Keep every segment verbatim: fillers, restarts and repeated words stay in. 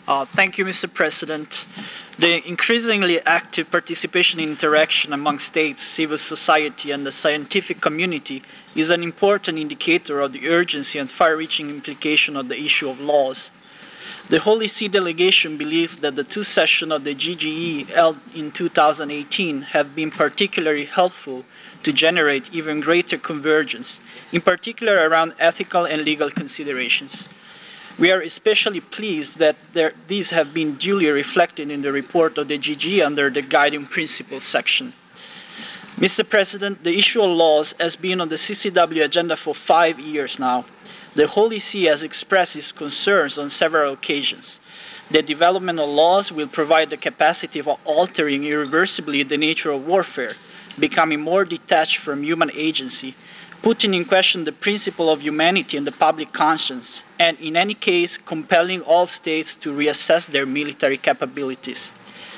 Uh, thank you, Mister President. The increasingly active participation and interaction among states, civil society, and the scientific community is an important indicator of the urgency and far reaching implication of the issue of laws. The Holy See delegation believes that the two sessions of the G G E held in two thousand eighteen have been particularly helpful to generate even greater convergence, in particular around ethical and legal considerations. We are especially pleased that there, these have been duly reflected in the report of the G G under the Guiding Principles section. Mister President, the issue of laws has been on the C C W agenda for five years now. The Holy See has expressed its concerns on several occasions. The development of laws will provide the capacity of altering irreversibly the nature of warfare, becoming more detached from human agency, putting in question the principle of humanity and the public conscience, and in any case, compelling all states to reassess their military capabilities.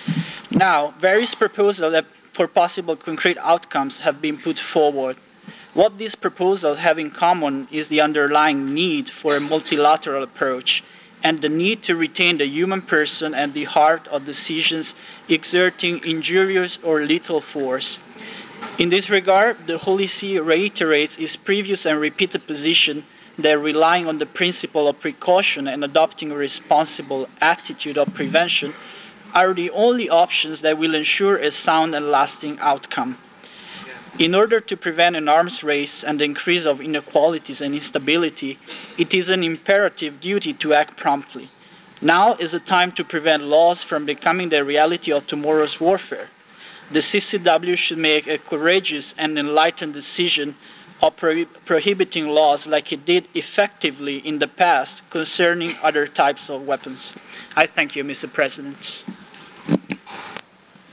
Now, various proposals for possible concrete outcomes have been put forward. What these proposals have in common is the underlying need for a multilateral approach and the need to retain the human person at the heart of decisions exerting injurious or lethal force. In this regard, the Holy See reiterates its previous and repeated position that relying on the principle of precaution and adopting a responsible attitude of prevention are the only options that will ensure a sound and lasting outcome. In order to prevent an arms race and the increase of inequalities and instability, it is an imperative duty to act promptly. Now is the time to prevent laws from becoming the reality of tomorrow's warfare. The C C W should make a courageous and enlightened decision of pro- prohibiting laws like it did effectively in the past concerning other types of weapons. I thank you, Mister President.